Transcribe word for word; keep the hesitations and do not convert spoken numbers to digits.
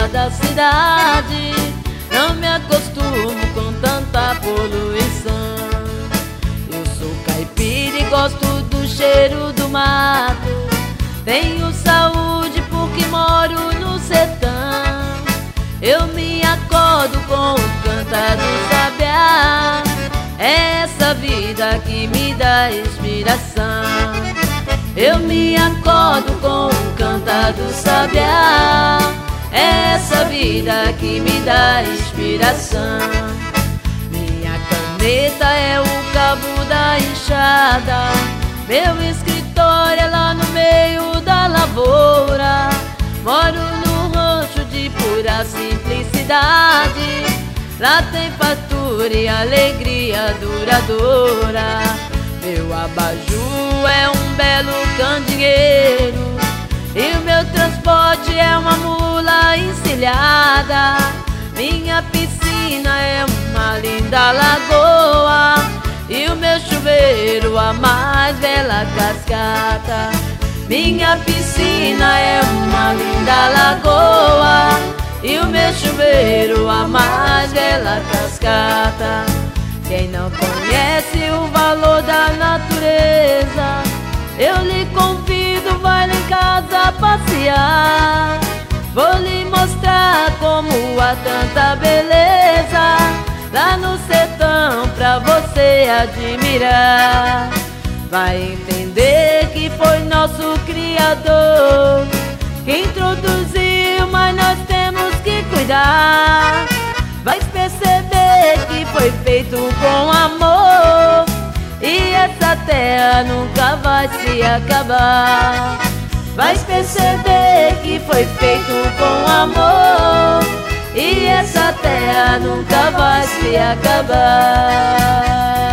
da cidade. Não me acostumo com tanta poluição. Eu sou caipira e gosto do cheiro do mato. Tenho saúde porque moro no sertão. Eu me acordo com o cantar do sabiá. É essa vida que me dá inspiração. Eu me acordo com o cantar do sabiá. É essa vida que me dá inspiração. Minha caneta é o cabo da enxada. Meu escritório é lá no meio da lavoura. Moro no rancho de pura simplicidade. Lá tem fartura e alegria duradoura. Meu abajur é um belo candeeiro e o meu transporte é uma mula encilhada. Minha piscina é uma linda lagoa e o meu chuveiro a mais bela cascata. Minha piscina é uma linda lagoa e o meu chuveiro a mais bela cascata. Quem não conhece o valor da natureza, eu lhe convido, vai lá em casa passear. Vou lhe mostrar como há tanta beleza lá no sertão pra você admirar. Vai entender que foi nosso Criador que introduziu, mas nós temos que cuidar. Vai perceber que foi feito com amor e essa terra nunca vai se acabar. Vai perceber que foi feito com amor e essa terra nunca vai se acabar.